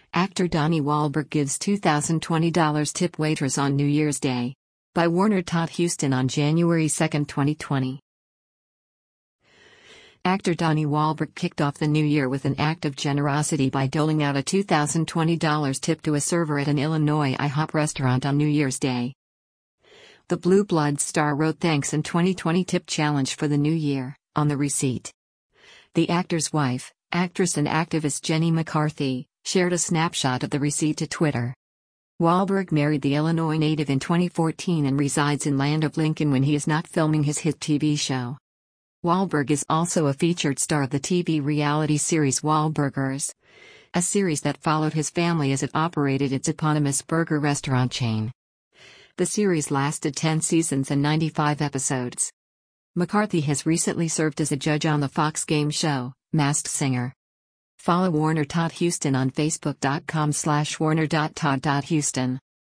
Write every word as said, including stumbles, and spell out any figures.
Actor Donnie Wahlberg gives two thousand twenty dollars tip waitress on New Year's Day. By Warner Todd Huston on January second, twenty twenty. Actor Donnie Wahlberg kicked off the new year with an act of generosity by doling out a two thousand twenty dollars tip to a server at an Illinois IHOP restaurant on New Year's Day. The Blue Bloods star wrote thanks and twenty twenty tip challenge for the new year on the receipt. The actor's wife, actress and activist Jenny McCarthy, shared a snapshot of the receipt to Twitter. Wahlberg married the Illinois native in twenty fourteen and resides in Land of Lincoln when he is not filming his hit T V show. Wahlberg is also a featured star of the T V reality series Wahlburgers, a series that followed his family as it operated its eponymous burger restaurant chain. The series lasted ten seasons and ninety-five episodes. McCarthy has recently served as a judge on the Fox game show, Masked Singer. Follow Warner Todd Huston on Facebook dot com slash warner dot todd dot huston.